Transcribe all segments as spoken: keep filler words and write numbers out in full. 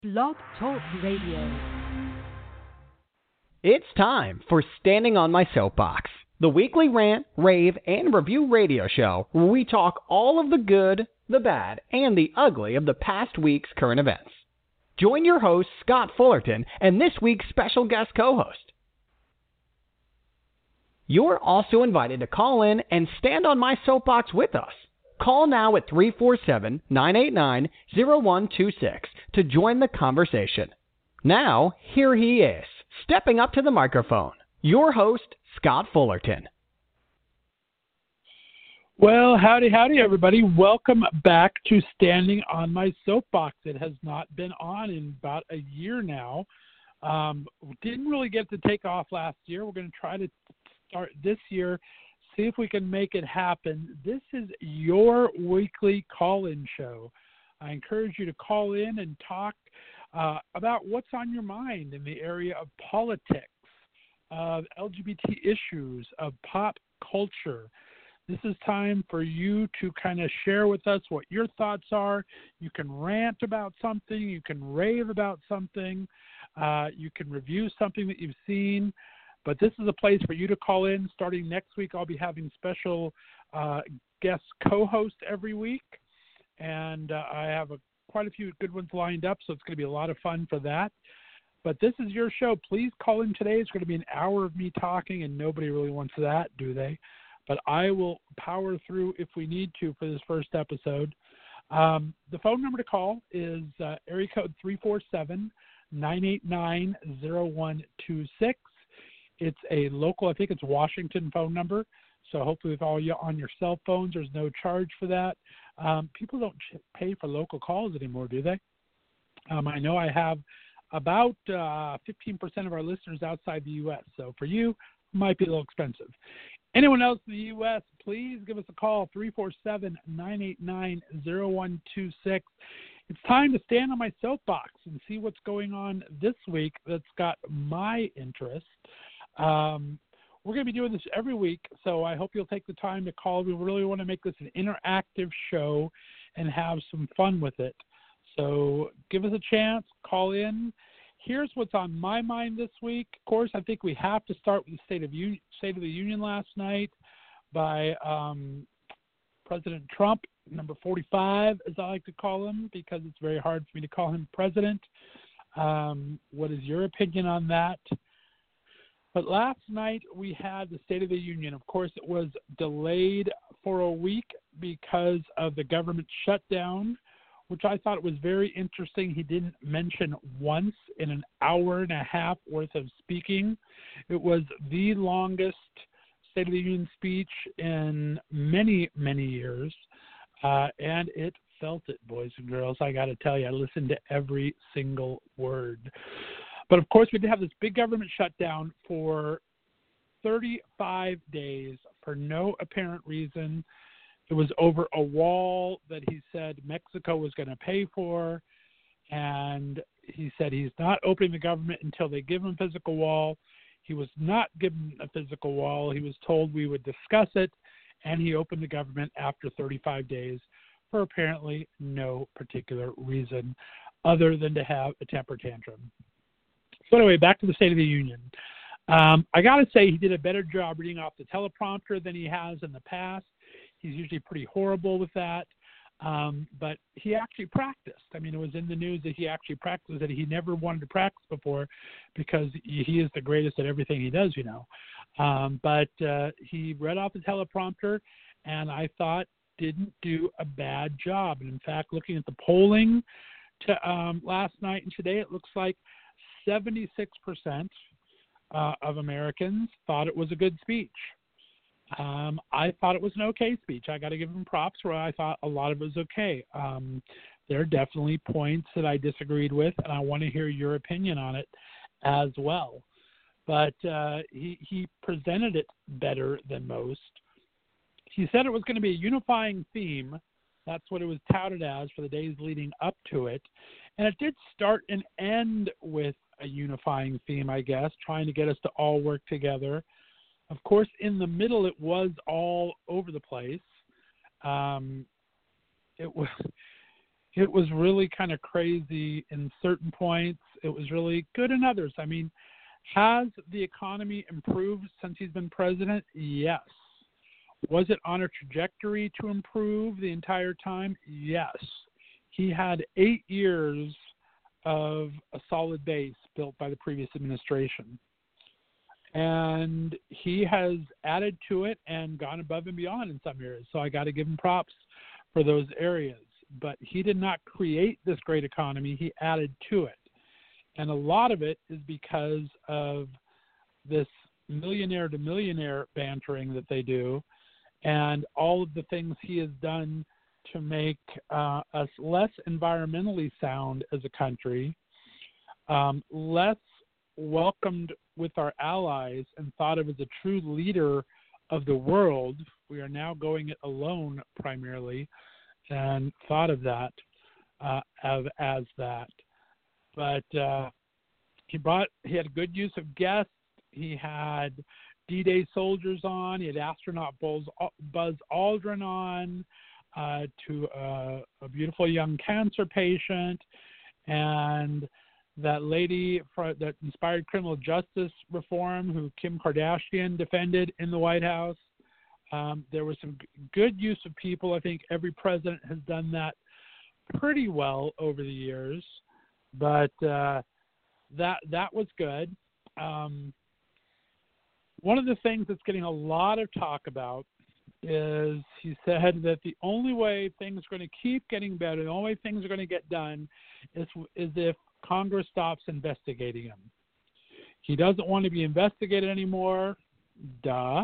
Blog Talk Radio. It's time for Standing on My Soapbox, the weekly rant, rave, and review radio show where we talk all of the good, the bad, and the ugly of the past week's current events. Join your host, Scott Fullerton, and this week's special guest co-host. You're also invited to call in and stand on my soapbox with us. Call now at three four seven, nine eight nine, zero one two six to join the conversation. Now, here he is, stepping up to the microphone, your host, Scott Fullerton. Well, howdy, howdy, everybody. Welcome back to Standing on My Soapbox. It has not been on in about a year now. Um, didn't really get to take off last year. We're going to try to start this year, see if we can make it happen. This is your weekly call-in show. I encourage you to call in and talk uh, about what's on your mind in the area of politics, of L G B T issues, of pop culture. This is time for you to kind of share with us what your thoughts are. You can rant about something. You can rave about something. Uh, you can review something that you've seen. But this is a place for you to call in. Starting next week, I'll be having special uh, guest co-hosts every week. And uh, I have a, quite a few good ones lined up, so it's going to be a lot of fun for that. But this is your show. Please call in today. It's going to be an hour of me talking, and nobody really wants that, do they? But I will power through if we need to for this first episode. Um, the phone number to call is uh, area code three four seven, nine eight nine, zero one two six. It's a local, I think it's Washington phone number. So hopefully with all you on your cell phones, there's no charge for that. Um, people don't pay for local calls anymore, do they? Um, I know I have about uh, fifteen percent of our listeners outside the U S. So for you, it might be a little expensive. Anyone else in the U S, please give us a call, three four seven, nine eight nine, zero one two six. It's time to stand on my soapbox and see what's going on this week that's got my interest. Um, we're going to be doing this every week, so I hope you'll take the time to call. We really want to make this an interactive show and have some fun with it. So give us a chance, call in. Here's what's on my mind this week. Of course, I think we have to start with the State of, Union, State of the Union last night by um, President Trump, number forty-five, as I like to call him, because it's very hard for me to call him president. Um, what is your opinion on that? But last night we had the State of the Union. Of course, it was delayed for a week because of the government shutdown, which I thought was very interesting. He didn't mention once in an hour and a half worth of speaking. It was the longest State of the Union speech in many, many years, uh, and it felt it, boys and girls. I got to tell you, I listened to every single word. But, of course, we did have this big government shutdown for thirty-five days for no apparent reason. It was over a wall that he said Mexico was going to pay for, and he said he's not opening the government until they give him a physical wall. He was not given a physical wall. He was told we would discuss it, and he opened the government after thirty-five days for apparently no particular reason other than to have a temper tantrum. So anyway, back to the State of the Union. Um, I got to say he did a better job reading off the teleprompter than he has in the past. He's usually pretty horrible with that, um, but he actually practiced. I mean, it was in the news that he actually practiced, that he never wanted to practice before because he is the greatest at everything he does, you know. Um, but uh, he read off the teleprompter, and I thought didn't do a bad job. And in fact, looking at the polling to um, last night and today, it looks like seventy-six percent uh, of Americans thought it was a good speech. Um, I thought it was an okay speech. I got to give him props where I thought a lot of it was okay. Um, there are definitely points that I disagreed with, and I want to hear your opinion on it as well. But uh, he, he presented it better than most. He said it was going to be a unifying theme. That's what it was touted as for the days leading up to it. And it did start and end with a unifying theme, I guess, trying to get us to all work together. Of course, in the middle, it was all over the place. Um, it was it was really kind of crazy in certain points. It was really good in others. I mean, has the economy improved since he's been president? Yes. Was it on a trajectory to improve the entire time? Yes. He had eight years of a solid base built by the previous administration. And he has added to it and gone above and beyond in some areas. So I got to give him props for those areas. But he did not create this great economy. He added to it. And a lot of it is because of this millionaire to millionaire bantering that they do and all of the things he has done to make uh, us less environmentally sound as a country, um, less welcomed with our allies and thought of as a true leader of the world. We are now going it alone primarily and thought of that uh, as, as that. But uh, he brought, he had good use of guests. He had D-Day soldiers on. He had astronaut Buzz, Buzz Aldrin on uh, to uh, a beautiful young cancer patient. And that lady for, that inspired criminal justice reform, who Kim Kardashian defended in the White House. Um, there was some good use of people. I think every president has done that pretty well over the years, but uh, that that was good. Um, one of the things that's getting a lot of talk about is he said that the only way things are going to keep getting better, the only way things are going to get done is, is if Congress stops investigating him. He doesn't want to be investigated anymore. Duh.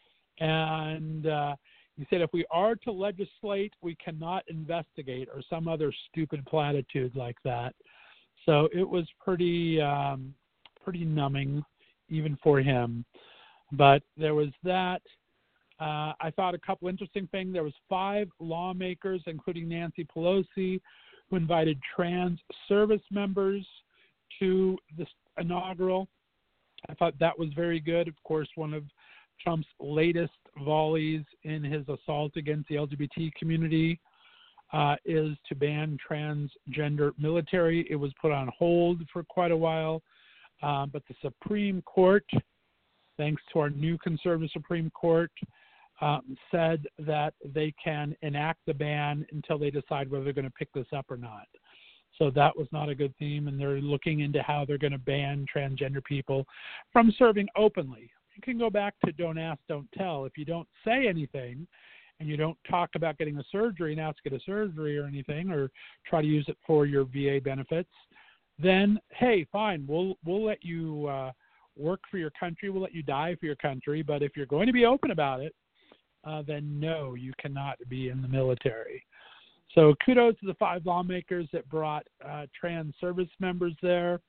And uh, he said if we are to legislate, we cannot investigate, or some other stupid platitude like that. So it was pretty um, pretty numbing even for him. But there was that. Uh, I thought a couple interesting things. There was five lawmakers, including Nancy Pelosi, who invited trans service members to the inaugural. I thought that was very good. Of course, one of Trump's latest volleys in his assault against the L G B T community uh, is to ban transgender military. It was put on hold for quite a while, uh, but the Supreme Court, thanks to our new conservative Supreme Court, um, said that they can enact the ban until they decide whether they're going to pick this up or not. So that was not a good theme, and they're looking into how they're going to ban transgender people from serving openly. You can go back to don't ask, don't tell. If you don't say anything and you don't talk about getting a surgery and ask to get a surgery or anything, or try to use it for your V A benefits, then, hey, fine, we'll we'll let you uh, work for your country. We'll let you die for your country. But if you're going to be open about it, uh, then no, you cannot be in the military. So kudos to the five lawmakers that brought uh, trans service members there.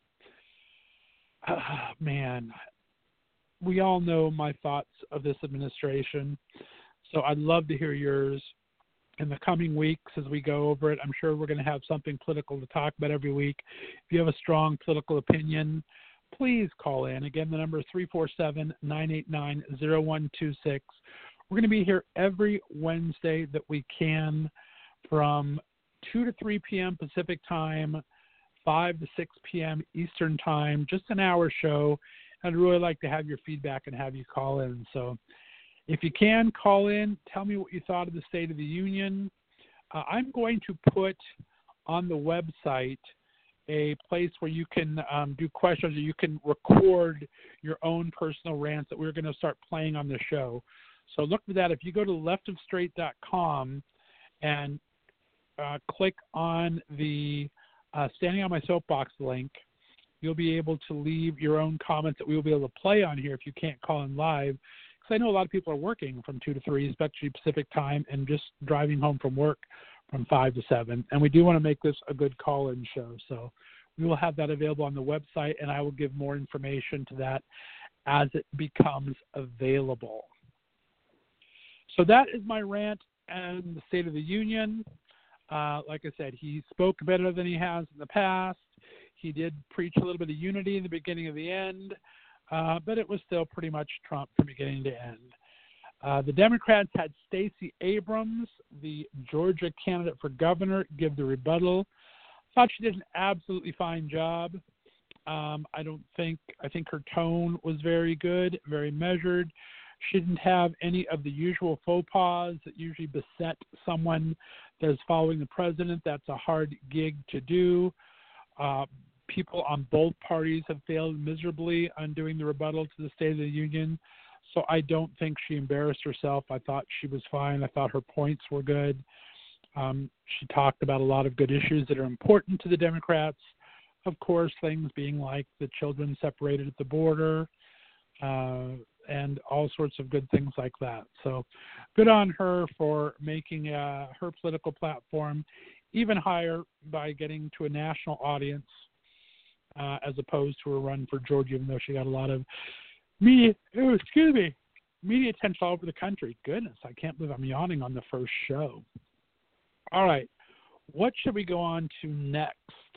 Oh, man, we all know my thoughts of this administration, so I'd love to hear yours in the coming weeks as we go over it. I'm sure we're going to have something political to talk about every week. If you have a strong political opinion, please call in. Again, the number is three four seven, nine eight nine, zero one two six. We're going to be here every Wednesday that we can from two to three p.m. Pacific time, five to six p.m. Eastern time, just an hour show. I'd really like to have your feedback and have you call in. So if you can, call in. Tell me what you thought of the State of the Union. Uh, I'm going to put on the website a place where you can um, do questions, or you can record your own personal rants that we're going to start playing on the show. So look for that. If you go to left of straight dot com and uh, click on the uh, Standing on My Soapbox link, you'll be able to leave your own comments that we will be able to play on here if you can't call in live. Because I know a lot of people are working from two to three, especially Pacific time, and just driving home from work from five to seven. And we do want to make this a good call-in show. So we will have that available on the website, and I will give more information to that as it becomes available. So that is my rant and the State of the Union. Uh, like I said, he spoke better than he has in the past. He did preach a little bit of unity in the beginning of the end, uh, but it was still pretty much Trump from beginning to end. Uh, the Democrats had Stacey Abrams, the Georgia candidate for governor, give the rebuttal. Thought she did an absolutely fine job. Um, I don't think, I think her tone was very good, very measured. She didn't have any of the usual faux pas that usually beset someone that is following the president. That's a hard gig to do. Uh, people on both parties have failed miserably on doing the rebuttal to the State of the Union. So I don't think she embarrassed herself. I thought she was fine. I thought her points were good. Um, she talked about a lot of good issues that are important to the Democrats. Of course, things being like the children separated at the border uh, and all sorts of good things like that. So good on her for making uh, her political platform even higher by getting to a national audience uh, as opposed to a run for Georgia, even though she got a lot of media, oh, excuse me, media attention all over the country. Goodness, I can't believe I'm yawning on the first show. All right, what should we go on to next?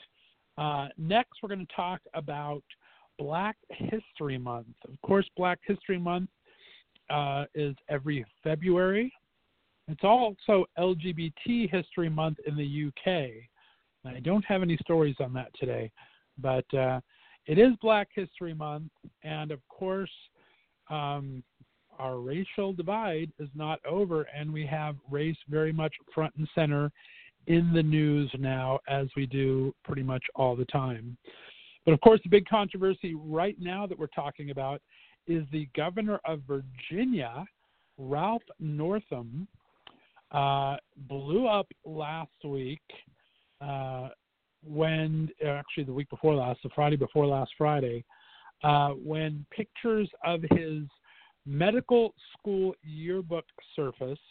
Uh, next, we're going to talk about Black History Month. Of course, Black History Month uh, is every February. It's also L G B T History Month in the U K. I don't have any stories on that today, but uh, it is Black History Month, and of course, um, our racial divide is not over, and we have race very much front and center in the news now, as we do pretty much all the time. But of course, the big controversy right now that we're talking about is the governor of Virginia, Ralph Northam, uh, blew up last week uh, when, actually the week before last, the Friday before last Friday, uh, when pictures of his medical school yearbook surfaced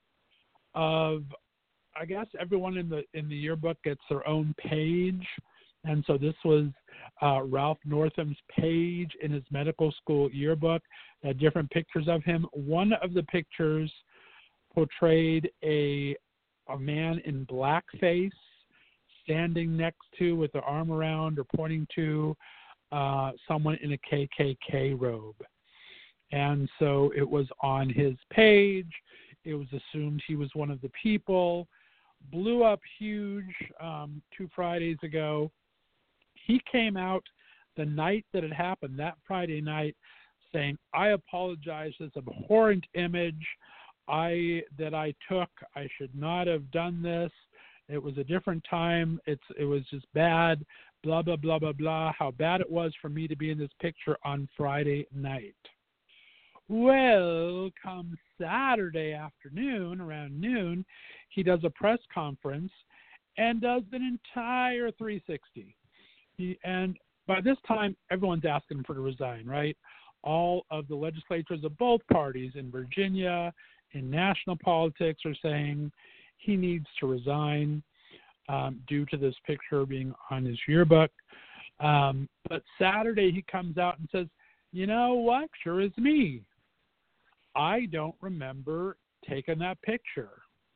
of, I guess everyone in the in the yearbook gets their own page, and so this was uh, Ralph Northam's page in his medical school yearbook. Had different pictures of him. One of the pictures portrayed a a man in blackface standing next to, with their arm around or pointing to uh, someone in a K K K robe, and so it was on his page. It was assumed he was one of the people. Blew up huge um, two Fridays ago. He came out the night that it happened, that Friday night, saying, I apologize for this abhorrent image I that I took. I should not have done this. It was a different time. It's It was just bad, blah, blah, blah, blah, blah, how bad it was for me to be in this picture on Friday night. Well, come Saturday afternoon, around noon, he does a press conference and does an entire three sixty. He, and by this time, everyone's asking him for to resign, right? All of the legislators of both parties in Virginia, in national politics, are saying he needs to resign um, due to this picture being on his yearbook. Um, but Saturday, he comes out and says, you know what? Sure is me. I don't remember taking that picture.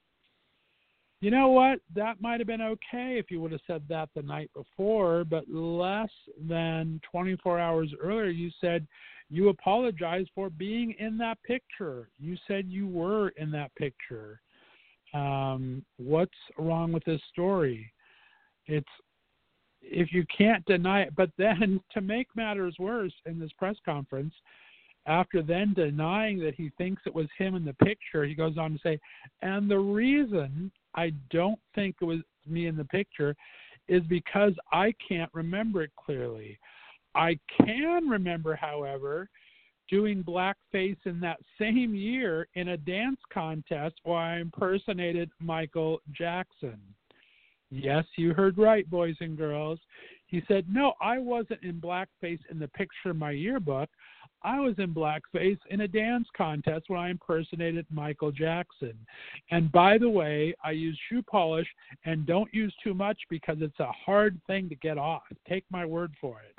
You know what? That might have been okay if you would have said that the night before, but less than twenty-four hours earlier, you said you apologized for being in that picture. You said you were in that picture. Um, what's wrong with this story? It's, if you can't deny it, but then to make matters worse, in this press conference, after then denying that he thinks it was him in the picture, he goes on to say, and the reason I don't think it was me in the picture is because I can't remember it clearly. I can remember, however, doing blackface in that same year in a dance contest where I impersonated Michael Jackson. Yes, you heard right, boys and girls. He said, no, I wasn't in blackface in the picture of my yearbook. I was in blackface in a dance contest where I impersonated Michael Jackson. And by the way, I use shoe polish, and don't use too much because it's a hard thing to get off. Take my word for it.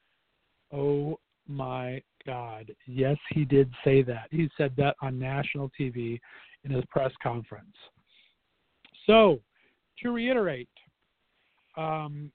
Oh my God. Yes, he did say that. He said that on national T V in his press conference. So, to reiterate, um,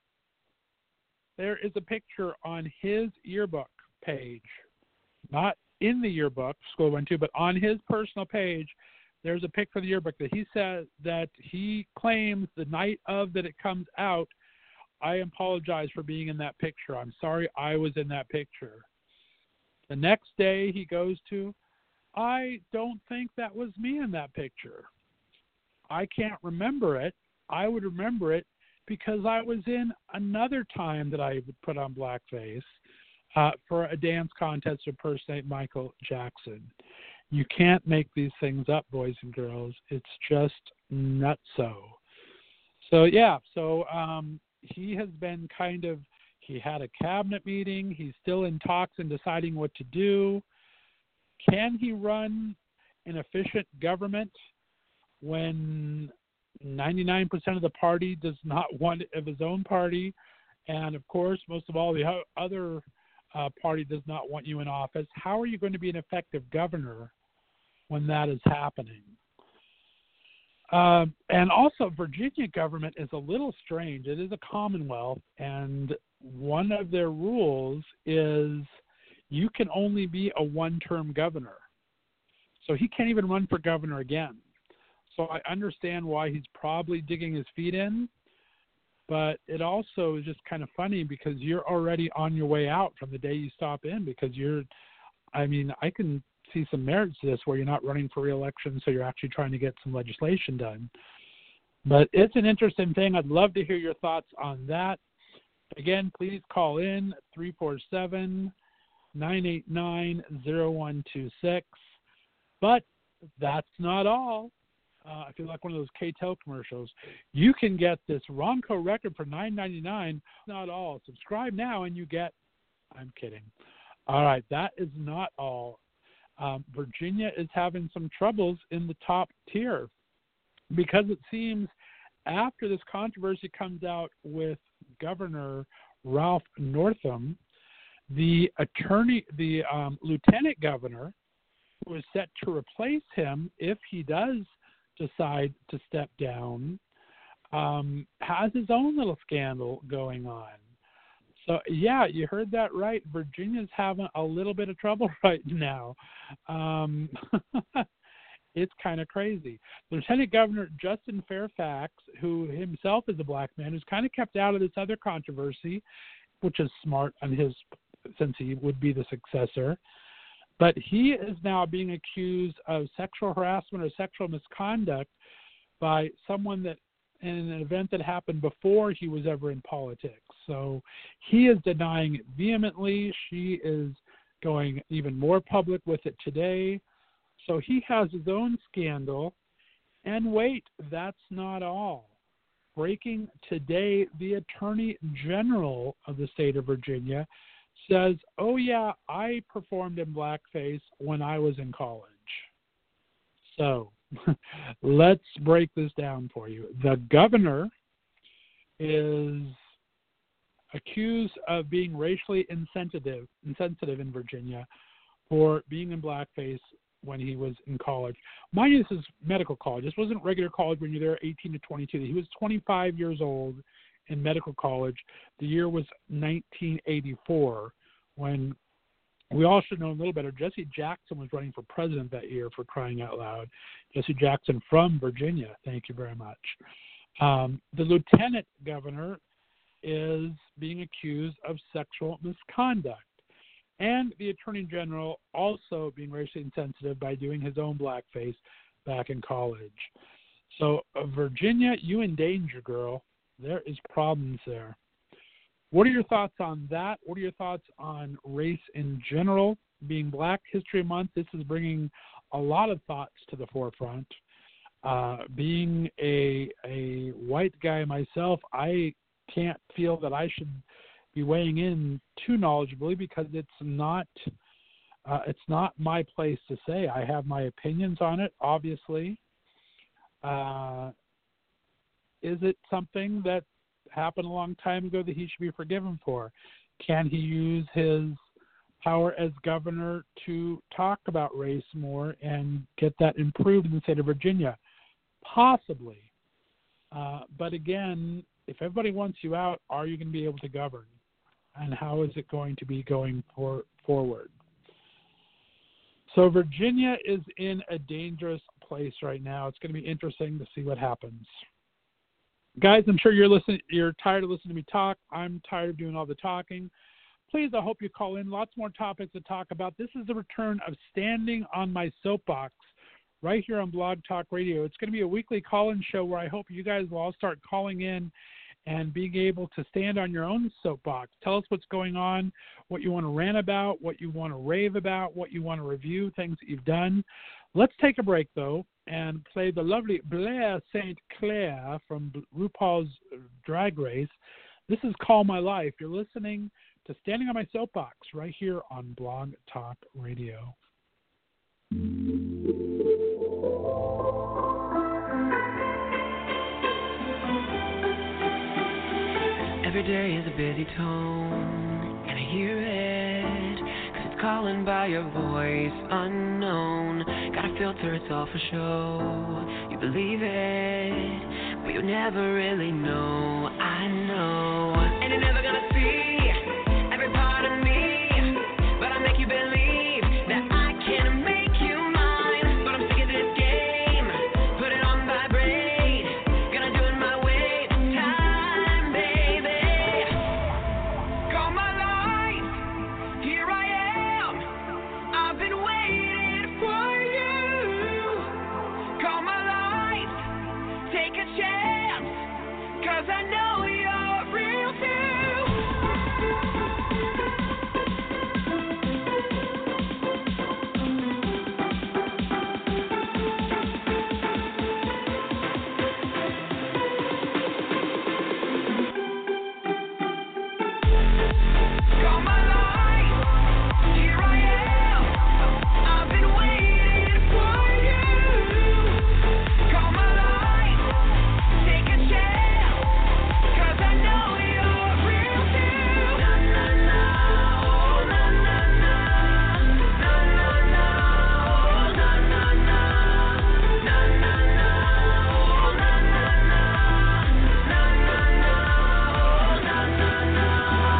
there is a picture on his yearbook page, not in the yearbook school went to, but on his personal page, there's a pic for the yearbook that he says that he claims the night of that it comes out, I apologize for being in that picture. I'm sorry I was in that picture. The next day he goes to, I don't think that was me in that picture. I can't remember it. I would remember it because I was in another time that I would put on blackface uh, for a dance contest to impersonate Michael Jackson. You can't make these things up, boys and girls. It's just nutso. So, yeah, so um, he has been kind of, he had a cabinet meeting. He's still in talks and deciding what to do. Can he run an efficient government when ninety-nine percent of the party does not want it of his own party? And, of course, most of all, the other uh, party does not want you in office. How are you going to be an effective governor when that is happening? Um, and also, Virginia government is a little strange. It is a commonwealth, and one of their rules is you can only be a one-term governor. So he can't even run for governor again. So I understand why he's probably digging his feet in, but it also is just kind of funny because you're already on your way out from the day you stop in because you're, I mean, I can see some merits to this where you're not running for re-election, so you're actually trying to get some legislation done. But it's an interesting thing. I'd love to hear your thoughts on that. Again, please call in three four seven, nine eight nine, zero one two six. But that's not all. Uh, I feel like one of those K T E L commercials. You can get this Ronco record for nine ninety-nine. Not all. Subscribe now and you get, I'm kidding. All right, that is not all. Um, Virginia is having some troubles in the top tier because it seems after this controversy comes out with Governor Ralph Northam, the attorney, the um, lieutenant governor, who is set to replace him if he does decide to step down, um, has his own little scandal going on. So, yeah, you heard that right. Virginia's having a little bit of trouble right now. Um, it's kind of crazy. Lieutenant Governor Justin Fairfax, who himself is a black man, who's kind of kept out of this other controversy, which is smart on his, since he would be the successor. But he is now being accused of sexual harassment or sexual misconduct by someone that in an event that happened before he was ever in politics. So he is denying it vehemently. She is going even more public with it today. So he has his own scandal. And wait, that's not all. Breaking today, the Attorney General of the state of Virginia says, oh, yeah, I performed in blackface when I was in college. So let's break this down for you. The governor is accused of being racially insensitive, insensitive in Virginia for being in blackface when he was in college. Mind you, this is medical college. This wasn't regular college when you're there eighteen to twenty-two. He was twenty-five years old in medical college. The year was nineteen eighty-four when we all should know a little better. Jesse Jackson was running for president that year, for crying out loud. Jesse Jackson from Virginia. Thank you very much. Um, the lieutenant governor is being accused of sexual misconduct. And the attorney general also being racially insensitive by doing his own blackface back in college. So, uh, Virginia, you in danger, girl. There is problems there. What are your thoughts on that? What are your thoughts on race in general? Being Black History Month, this is bringing a lot of thoughts to the forefront. Uh, being a a white guy myself, I can't feel that I should be weighing in too knowledgeably because it's not uh, it's not my place to say. I have my opinions on it, obviously. Uh, is it something that happened a long time ago that he should be forgiven for? Can he use his power as governor to talk about race more and get that improved in the state of Virginia? Possibly. Uh, but again, if everybody wants you out, are you going to be able to govern? And how is it going to be going for, forward? So Virginia is in a dangerous place right now. It's going to be interesting to see what happens. Guys, I'm sure you're listening. You're tired of listening to me talk. I'm tired of doing all the talking. Please, I hope you call in. Lots more topics to talk about. This is the return of Standing on My Soapbox right here on Blog Talk Radio. It's going to be a weekly call-in show where I hope you guys will all start calling in and being able to stand on your own soapbox. Tell us what's going on, what you want to rant about, what you want to rave about, what you want to review, things that you've done. Let's take a break, though, and play the lovely Blair Saint Clair from RuPaul's Drag Race. This is Call My Life. You're listening to Standing on My Soapbox right here on Blog Talk Radio. Every day is a busy tone, and I hear it, 'cause it's calling by your voice unknown. Gotta filter, it's all for show. You believe it, but you'll never really know. I know, and you're never gonna see every part of me, but I make you believe that I can make you mine. But I'm sick of this game, put it on vibrate, gonna do it my way, time, baby. Call my life, here I am, I've been waiting for you. Call my life, take a chance, 'cause I know you're real too. Call my life, here I am, I've been waiting for you. Call my life, take a chance, 'cause I know you're real too. Na na na, oh na na na, na na na, oh na na na, na na na, oh na na na, na na na, oh na na na.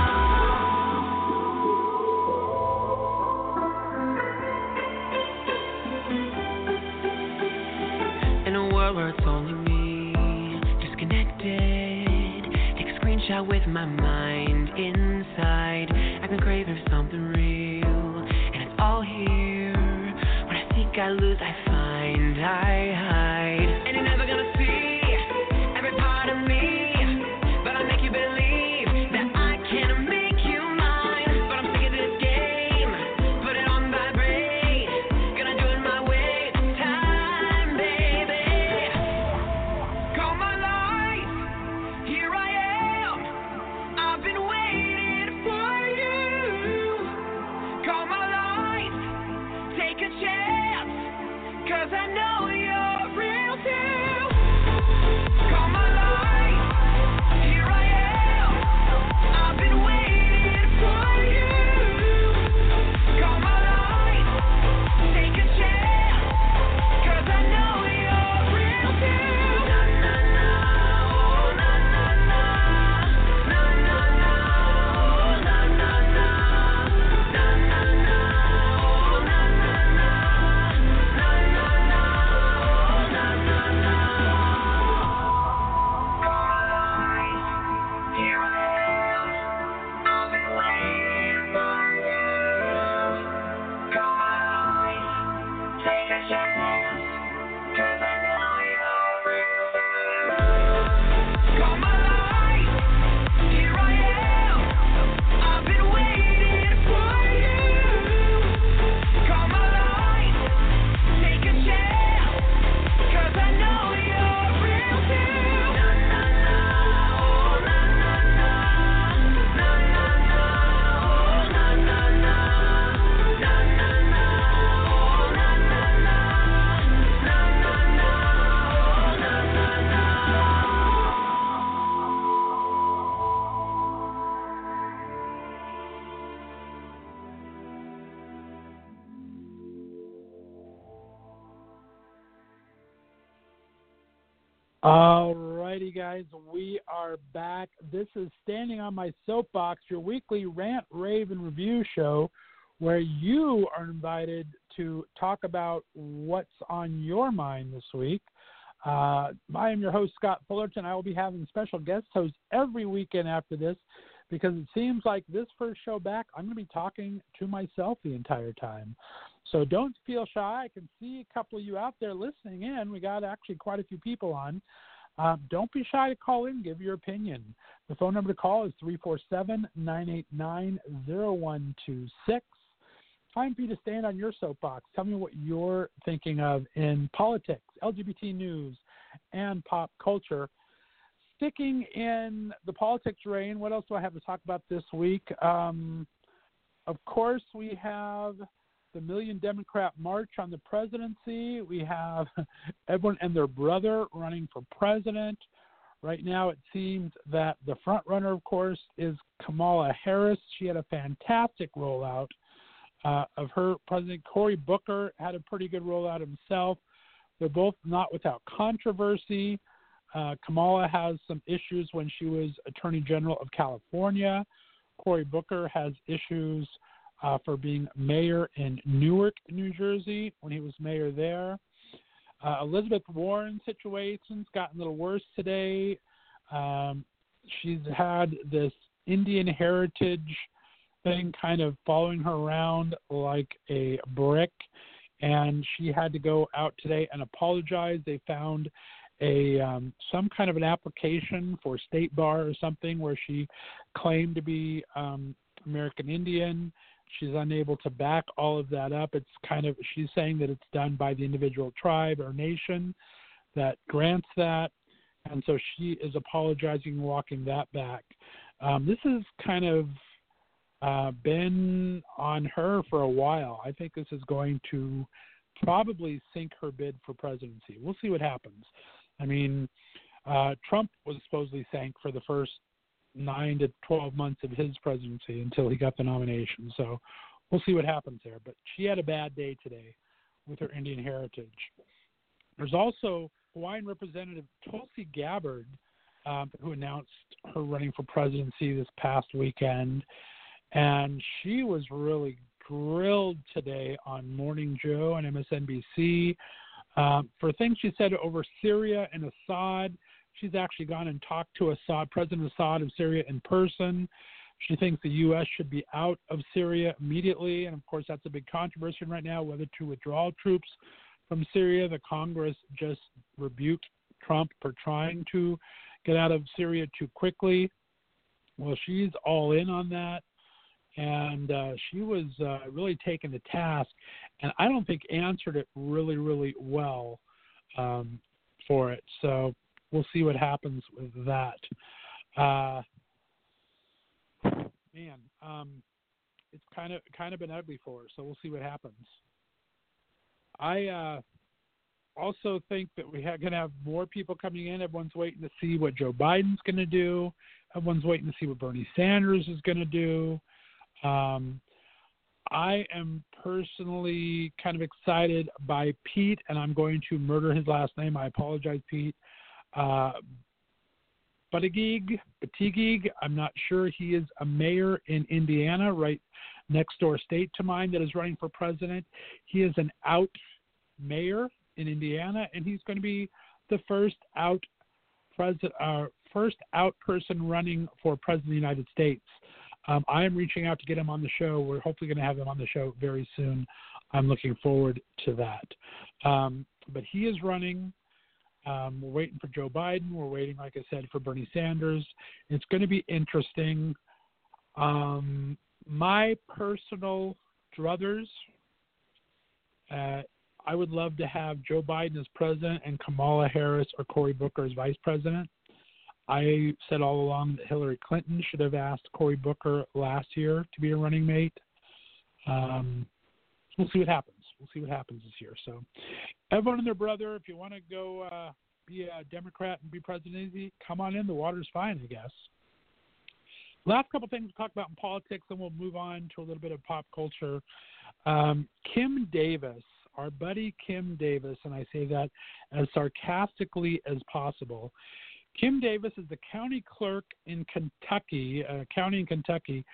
In a world where it's only me, disconnected, take a screenshot with my mind inside. I've been craving for something real, and it's all here. When I seek, I lose, I find, I hide. And you're never gonna see every part of me, but I make you believe that I can make you mine. But I'm sick of this game, put it on vibrate, gonna do it my way, time, baby. Call my life, here I am, I've been waiting for you. Call my life, take a chance, 'cause I know you're real too. Call my life, here I am, I've been waiting for you. Call my life, take a chance, 'cause I know you're real too. Na na na, oh na na na, na na na, oh na na na, na na na, oh na na na, na na na, oh na na na. Call my life, here I am, I've been waiting for you. Call my life, take a chance, 'cause I know you're real too. Call my life, here I am, I've been waiting for you. Call my life, take a chance, 'cause I know you're real too. Na na na, oh na na na, na na na, oh na na na, na na na, oh na na na, na na na, oh na na na. All righty, guys, we are back. This is Standing on My Soapbox, your weekly rant, rave, and review show where you are invited to talk about what's on your mind this week. Uh, I am your host, Scott Fullerton. I will be having special guest hosts every weekend after this because it seems like this first show back, I'm going to be talking to myself the entire time. So don't feel shy. I can see a couple of you out there listening in. We got actually quite a few people on. Uh, don't be shy to call in, give your opinion. The phone number to call is three four seven, nine eight nine, zero one two six. Time for you to stand on your soapbox. Tell me what you're thinking of in politics, L G B T news, and pop culture. Sticking in the politics reign, what else do I have to talk about this week? Um, of course, we have the Million Democrat March on the presidency. We have everyone and their brother running for president. Right now, it seems that the front runner, of course, is Kamala Harris. She had a fantastic rollout uh, of her president. Cory Booker had a pretty good rollout himself. They're both not without controversy. Uh, Kamala has some issues when she was Attorney General of California. Cory Booker has issues Uh, for being mayor in Newark, New Jersey, when he was mayor there. Uh, Elizabeth Warren's situation's gotten a little worse today. Um, she's had this Indian heritage thing kind of following her around like a brick, and she had to go out today and apologize. They found a um, some kind of an application for state bar or something where she claimed to be um, American Indian. She's unable to back all of that up. It's kind of, she's saying that it's done by the individual tribe or nation that grants that. And so she is apologizing, walking that back. Um, this has kind of uh, been on her for a while. I think this is going to probably sink her bid for presidency. We'll see what happens. I mean, uh, Trump was supposedly sank for the first nine to twelve months of his presidency until he got the nomination. So we'll see what happens there. But she had a bad day today with her Indian heritage. There's also Hawaiian Representative Tulsi Gabbard, um, who announced her running for presidency this past weekend. And she was really grilled today on Morning Joe and M S N B C um, for things she said over Syria and Assad. She's actually gone and talked to Assad, President Assad of Syria in person. She thinks the U S should be out of Syria immediately. And, of course, that's a big controversy right now, whether to withdraw troops from Syria. The Congress just rebuked Trump for trying to get out of Syria too quickly. Well, she's all in on that. And uh, she was uh, really taken to task, and I don't think answered it really, really well um, for it. So we'll see what happens with that. Uh, man, um, it's kind of kind of been ugly for her, so we'll see what happens. I uh, also think that we are going to have more people coming in. Everyone's waiting to see what Joe Biden's going to do. Everyone's waiting to see what Bernie Sanders is going to do. Um, I am personally kind of excited by Pete, and I'm going to murder his last name. I apologize, Pete. Uh, Buttigieg, Buttigieg, I'm not sure. He is a mayor in Indiana, right next door state to mine, that is running for president. He is an out mayor in Indiana, and he's going to be the first out president, uh, first out person running for president of the United States. Um, I am reaching out to get him on the show. We're hopefully going to have him on the show very soon. I'm looking forward to that. Um, but he is running. Um, we're waiting for Joe Biden. We're waiting, like I said, for Bernie Sanders. It's going to be interesting. Um, my personal druthers, uh, I would love to have Joe Biden as president and Kamala Harris or Cory Booker as vice president. I said all along that Hillary Clinton should have asked Cory Booker last year to be a running mate. Um, we'll see what happens. We'll see what happens this year. So everyone and their brother, if you want to go uh, be a Democrat and be president, come on in. The water's fine, I guess. Last couple things to talk about in politics, and we'll move on to a little bit of pop culture. Um, Kim Davis, our buddy Kim Davis, and I say that as sarcastically as possible. Kim Davis is the county clerk in Kentucky, a county in Kentucky,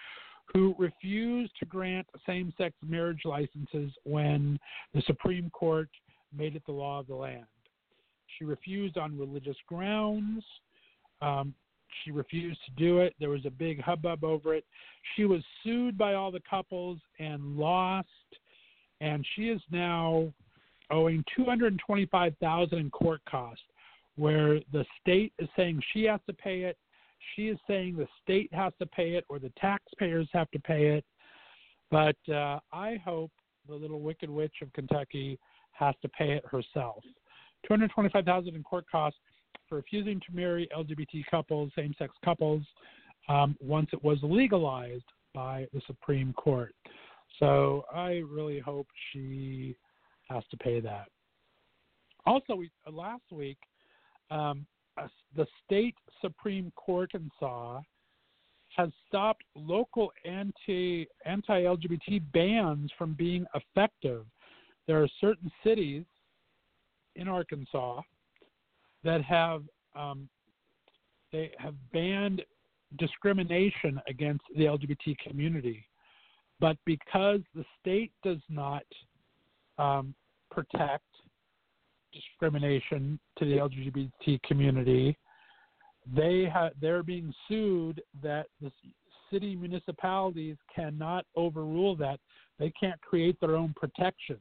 who refused to grant same-sex marriage licenses when the Supreme Court made it the law of the land. She refused on religious grounds. Um, she refused to do it. There was a big hubbub over it. She was sued by all the couples and lost, and she is now owing two hundred twenty-five thousand dollars in court costs, where the state is saying she has to pay it. She is saying the state has to pay it or the taxpayers have to pay it. But uh, I hope the little wicked witch of Kentucky has to pay it herself. two hundred twenty-five thousand dollars in court costs for refusing to marry L G B T couples, same-sex couples, um, once it was legalized by the Supreme Court. So I really hope she has to pay that. Also, we, uh, last week, um, uh, the state Supreme Court in Arkansas has stopped local anti, anti-L G B T bans from being effective. There are certain cities in Arkansas that have um, they have banned discrimination against the L G B T community, but because the state does not um, protect discrimination to the L G B T community, they ha- they're being sued that the city municipalities cannot overrule that. They can't create their own protections.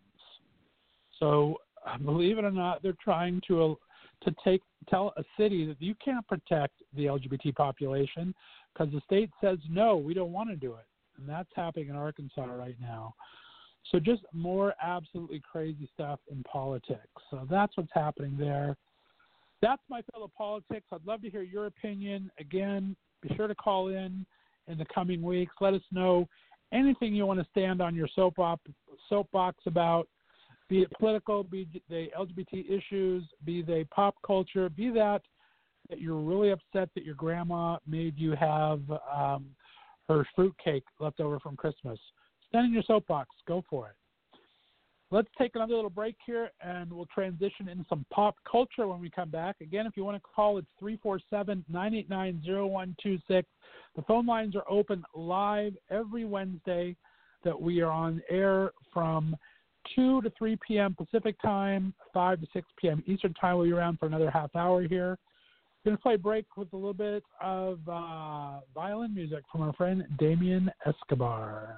So, believe it or not, they're trying to uh, to take tell a city that you can't protect the L G B T population because the state says no, we don't want to do it, and that's happening in Arkansas right now. So just more absolutely crazy stuff in politics. So that's what's happening there. That's my fellow politics. I'd love to hear your opinion. Again, be sure to call in in the coming weeks. Let us know anything you want to stand on your soapbox, soapbox about, be it political, be they L G B T issues, be they pop culture, be that that you're really upset that your grandma made you have um, her fruitcake left over from Christmas. Stand in your soapbox. Go for it. Let's take another little break here, and we'll transition into some pop culture when we come back. Again, if you want to call, it's three four seven, nine eight nine, zero one two six. The phone lines are open live every Wednesday that we are on air from two to three p.m. Pacific time, five to six p.m. Eastern time. We'll be around for another half hour here. We're going to play a break with a little bit of uh, violin music from our friend Damien Escobar.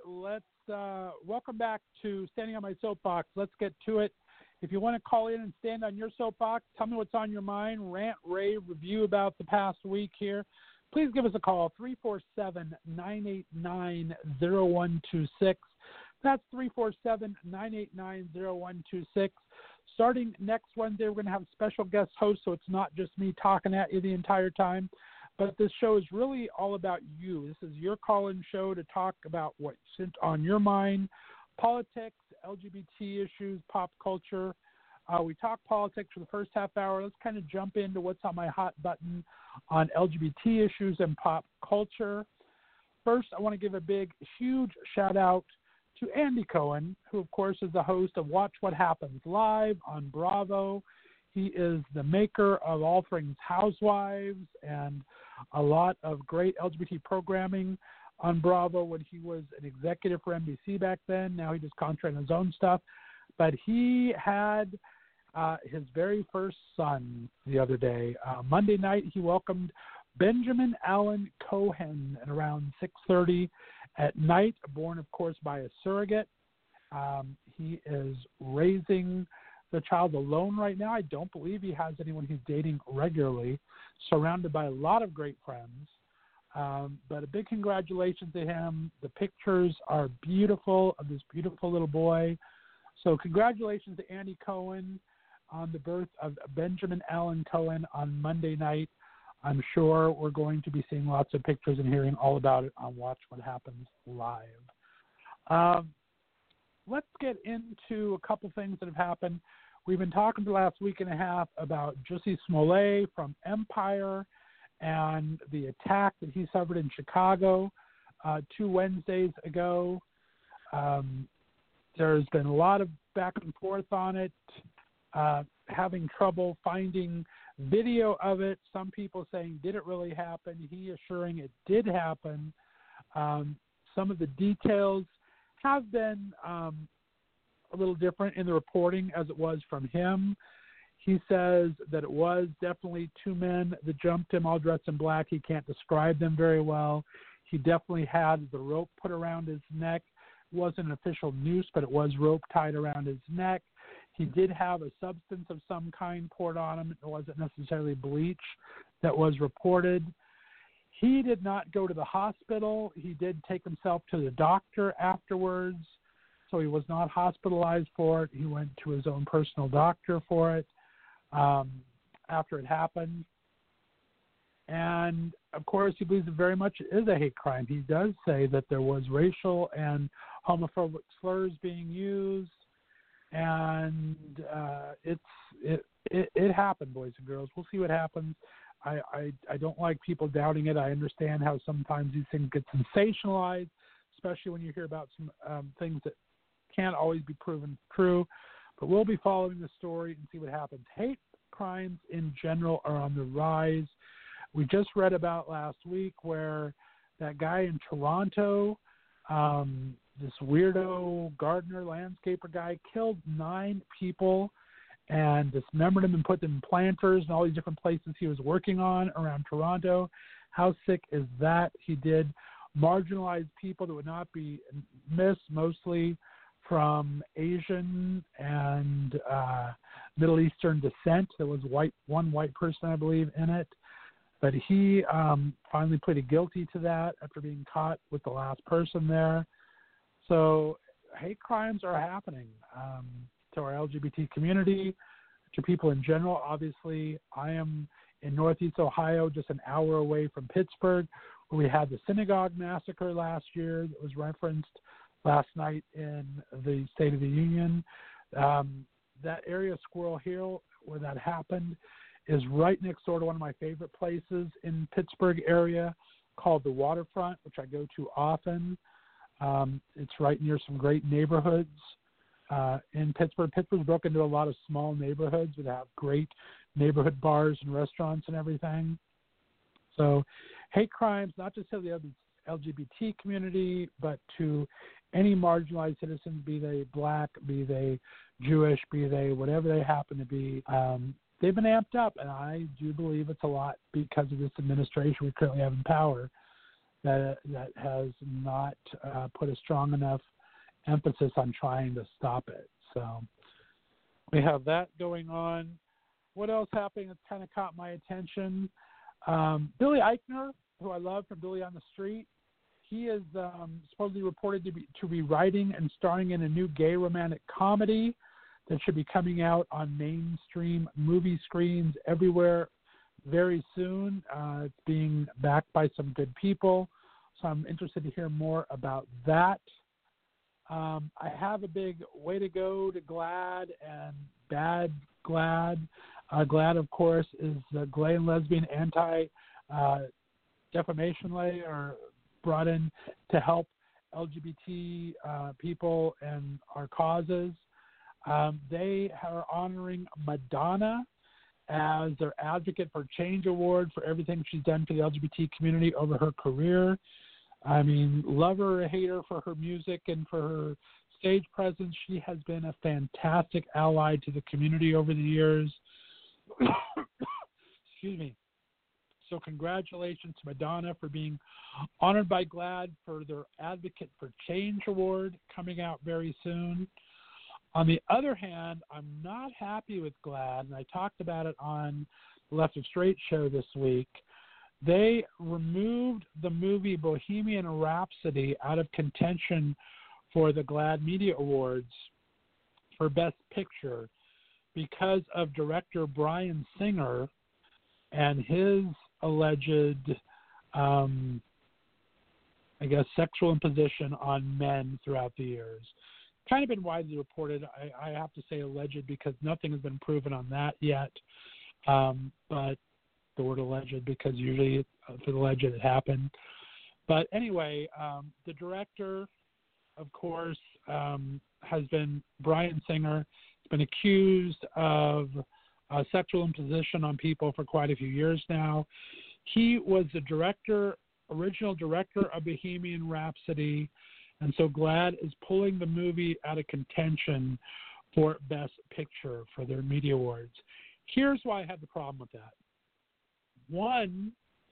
let's uh, welcome back to Standing on My Soapbox. Let's get to it. If you want to call in and stand on your soapbox, tell me what's on your mind, rant, rave, review about the past week here, please give us a call, three four seven, nine eight nine, zero one two six. That's three four seven, nine eight nine, zero one two six. Starting next Wednesday, we're going to have a special guest host, so it's not just me talking at you the entire time. But this show is really all about you. This is your call-in show to talk about what's on your mind, politics, L G B T issues, pop culture. Uh, we talk politics for the first half hour. Let's kind of jump into what's on my hot button on L G B T issues and pop culture. First, I want to give a big, huge shout-out to Andy Cohen, who, of course, is the host of Watch What Happens Live on Bravo. He is the maker of All Things Housewives and a lot of great L G B T programming on Bravo when he was an executive for N B C back then. Now he just concentrates on his own stuff. But he had uh, his very first son the other day. Uh, Monday night, he welcomed Benjamin Allen Cohen at around six thirty at night, born, of course, by a surrogate. Um, he is raising the child alone right now. I don't believe he has anyone he's dating regularly, surrounded by a lot of great friends. Um, but a big congratulations to him. The pictures are beautiful of this beautiful little boy. So congratulations to Andy Cohen on the birth of Benjamin Allen Cohen on Monday night. I'm sure we're going to be seeing lots of pictures and hearing all about it on Watch What Happens Live. Um, let's get into a couple things that have happened. We've been talking for the last week and a half about Jussie Smollett from Empire and the attack that he suffered in Chicago uh, two Wednesdays ago. Um, there's been a lot of back and forth on it, uh, having trouble finding video of it. Some people saying, did it really happen? He assuring it did happen. Um, some of the details have been um, a little different in the reporting as it was from him. He says that it was definitely two men that jumped him all dressed in black. He can't describe them very well. He definitely had the rope put around his neck. It wasn't an official noose, but it was rope tied around his neck. He did have a substance of some kind poured on him. It wasn't necessarily bleach that was reported. He did not go to the hospital. He did take himself to the doctor afterwards. So he was not hospitalized for it. He went to his own personal doctor for it um, after it happened. And, of course, he believes it very much is a hate crime. He does say that there was racial and homophobic slurs being used. And uh, it's it, it it happened, boys and girls. We'll see what happens. I, I, I don't like people doubting it. I understand how sometimes these things get sensationalized, especially when you hear about some um, things that can't always be proven true. But we'll be following the story and see what happens. Hate crimes in general are on the rise. We just read about last week where that guy in Toronto, um, this weirdo gardener, landscaper guy, killed nine people and dismembered them and put them in planters and all these different places he was working on around Toronto. How sick is that? He did marginalize people that would not be missed, mostly from Asian and uh, Middle Eastern descent. There was white one white person, I believe, in it. But he um, finally pleaded guilty to that after being caught with the last person there. So hate crimes are happening um, to our L G B T community, to people in general. Obviously, I am in Northeast Ohio, just an hour away from Pittsburgh, where we had the synagogue massacre last year that was referenced last night in the State of the Union. Um, that area, Squirrel Hill, where that happened, is right next door to one of my favorite places in Pittsburgh area called the Waterfront, which I go to often. Um, it's right near some great neighborhoods uh, in Pittsburgh. Pittsburgh's broken into a lot of small neighborhoods that have great neighborhood bars and restaurants and everything. So hate crimes, not just to the L G B T community, but to any marginalized citizens, be they black, be they Jewish, be they whatever they happen to be, um, they've been amped up, and I do believe it's a lot because of this administration we currently have in power. that that has not uh, put a strong enough emphasis on trying to stop it. So we have that going on. What else happening that's kind of caught my attention? Um, Billy Eichner, who I love from Billy on the Street, he is um, supposedly reported to be to be writing and starring in a new gay romantic comedy that should be coming out on mainstream movie screens everywhere very soon. Uh, it's being backed by some good people, so I'm interested to hear more about that. Um, I have a big way to go to GLAAD and bad GLAAD. Uh, GLAAD, of course, is the Gay and Lesbian Anti-Defamation uh, Law, brought in to help L G B T uh, people and our causes. Um, they are honoring Madonna as their Advocate for Change Award for everything she's done for the L G B T community over her career. I mean, love her or hate her for her music and for her stage presence, she has been a fantastic ally to the community over the years. Excuse me. So congratulations to Madonna for being honored by GLAAD for their Advocate for Change Award coming out very soon. On the other hand, I'm not happy with GLAAD, and I talked about it on the Left of Straight show this week. They removed the movie Bohemian Rhapsody out of contention for the GLAAD Media Awards for Best Picture because of director Bryan Singer and his alleged, um, I guess, sexual imposition on men throughout the years. Kind of been widely reported. I, I have to say alleged because nothing has been proven on that yet. Um, but the word alleged because usually uh, for the alleged it happened. But anyway, um, the director, of course, um, has been Bryan Singer. He's been accused of uh, sexual imposition on people for quite a few years now. He was the director, original director of Bohemian Rhapsody, and so GLAAD is pulling the movie out of contention for Best Picture for their media awards. Here's why I have the problem with that. One,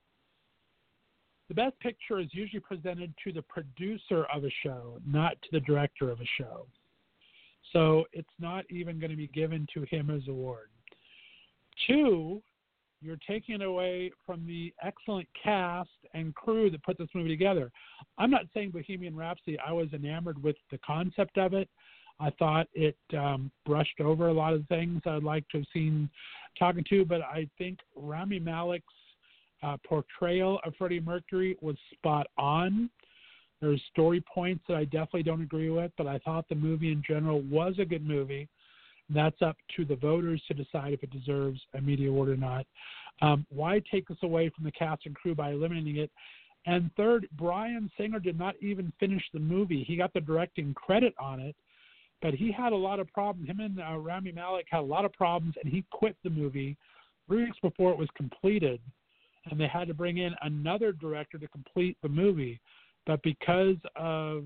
the Best Picture is usually presented to the producer of a show, not to the director of a show. So it's not even going to be given to him as an award. Two, you're taking it away from the excellent cast and crew that put this movie together. I'm not saying Bohemian Rhapsody. I was enamored with the concept of it. I thought it um, brushed over a lot of things I'd like to have seen talking to, but I think Rami Malek's uh, portrayal of Freddie Mercury was spot on. There's story points that I definitely don't agree with, but I thought the movie in general was a good movie. That's up to the voters to decide if it deserves a media award or not. Um, why take this away from the cast and crew by eliminating it? And third, Bryan Singer did not even finish the movie. He got the directing credit on it, but he had a lot of problems. Him and uh, Rami Malek had a lot of problems, and he quit the movie three weeks before it was completed, and they had to bring in another director to complete the movie. But because of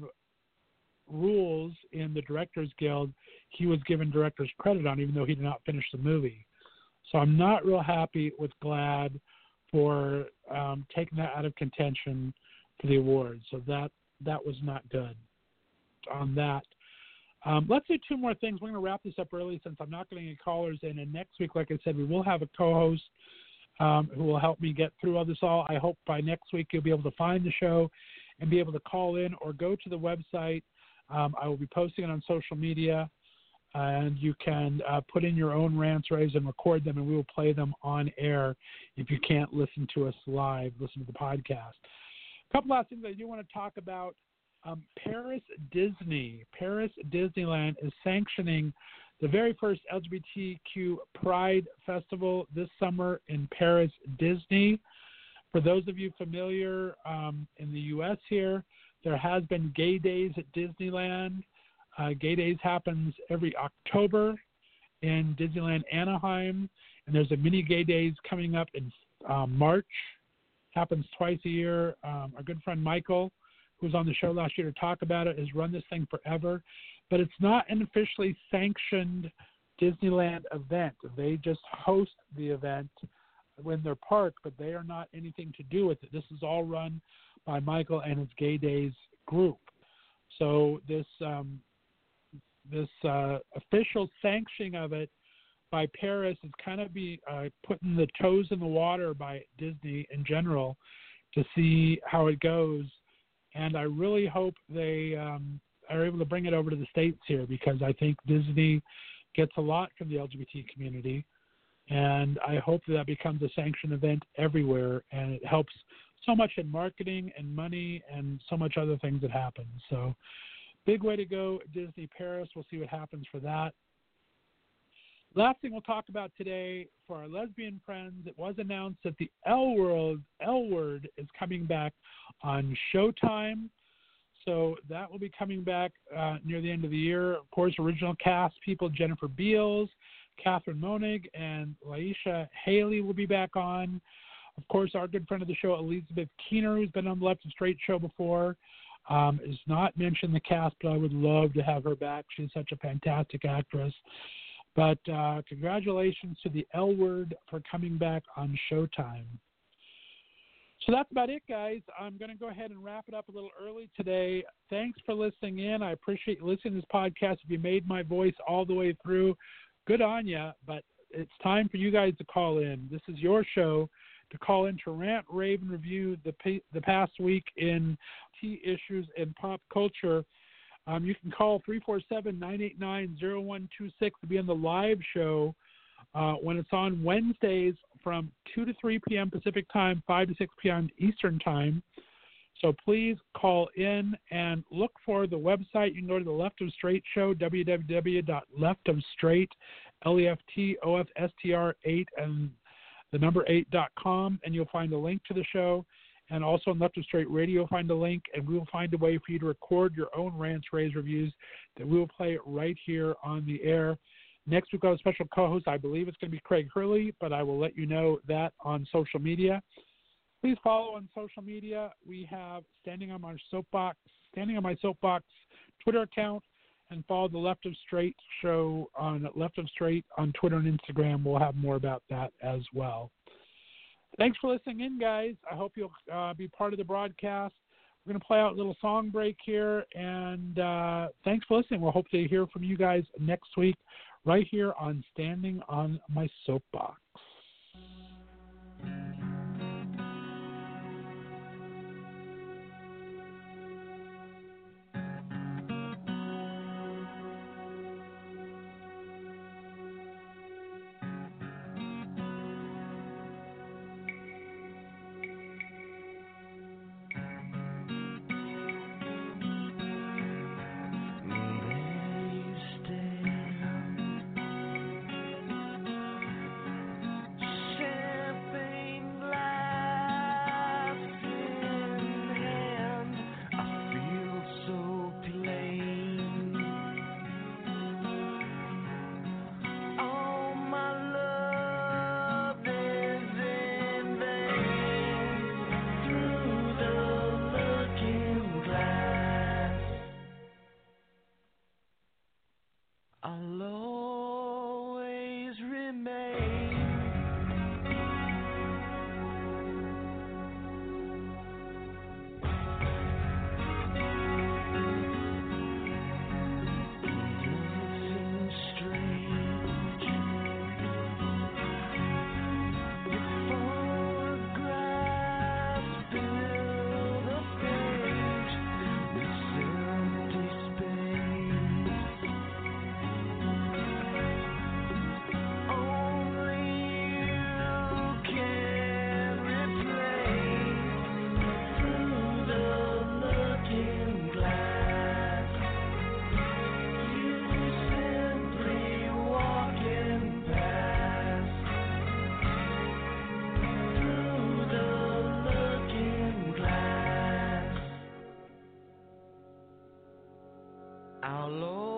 rules in the Directors Guild, he was given director's credit on, even though he did not finish the movie. So I'm not real happy with GLAAD for um, taking that out of contention for the awards. So that that was not good on that. Um, let's do two more things. We're going to wrap this up early since I'm not getting any callers in. And next week, like I said, we will have a co-host um, who will help me get through all this all. I hope by next week you'll be able to find the show and be able to call in or go to the website. Um, I will be posting it on social media, and you can uh, put in your own rants, raves, and record them, and we will play them on air if you can't listen to us live, listen to the podcast. A couple last things I do want to talk about. Um, Paris Disney, Paris Disneyland is sanctioning the very first L G B T Q Pride Festival this summer in Paris Disney. For those of you familiar um, in the U S here, there has been Gay Days at Disneyland. Uh, Gay Days happens every October in Disneyland Anaheim, and there's a mini Gay Days coming up in uh, March. Happens twice a year. Um, our good friend Michael, who was on the show last year to talk about it, has run this thing forever. But it's not an officially sanctioned Disneyland event. They just host the event when they're park, but they are not anything to do with it. This is all run by Michael and his Gay Days group. So this um, this uh, official sanctioning of it by Paris is kind of be uh, putting the toes in the water by Disney in general to see how it goes. And I really hope they um, are able to bring it over to the States here, because I think Disney gets a lot from the L G B T community. And I hope that, that becomes a sanctioned event everywhere, and it helps so much in marketing and money and so much other things that happen. So big way to go, Disney Paris. We'll see what happens for that. Last thing we'll talk about today for our lesbian friends, it was announced that the L Word, L Word is coming back on Showtime. So that will be coming back uh, near the end of the year. Of course, original cast people Jennifer Beals, Catherine Monig, and Laisha Haley will be back on. Of course, our good friend of the show, Elizabeth Keener, who's been on the Left of Straight show before, um, is not mentioned in the cast, but I would love to have her back. She's such a fantastic actress. But uh, congratulations to the L Word for coming back on Showtime. So that's about it, guys. I'm going to go ahead and wrap it up a little early today. Thanks for listening in. I appreciate you listening to this podcast. If you made my voice all the way through, good on you. But it's time for you guys to call in. This is your show to call in to rant, rave, and review the the past week in T issues and pop culture. Um, you can call three four seven, nine eight nine, zero one two six to be on the live show uh, when it's on Wednesdays from two to three p.m. Pacific time, five to six p.m. Eastern time. So please call in and look for the website. You can go to the Left of Straight show, w w w dot left of straight, L E F T O F S T R eight, and the number eight dot com, and you'll find a link to the show. And also on Left of Straight Radio, find a link, and we will find a way for you to record your own rants, raves, reviews that we will play right here on the air. Next week, we've got a special co-host. I believe it's going to be Craig Hurley, but I will let you know that on social media. Please follow on social media. We have Standing on My Soapbox, Standing on My Soapbox Twitter account, and follow the Left of Straight show on Left of Straight on Twitter and Instagram. We'll have more about that as well. Thanks for listening in, guys. I hope you'll uh, be part of the broadcast. We're going to play out a little song break here, and uh, thanks for listening. We'll hope to hear from you guys next week right here on Standing on My Soapbox. Our Lord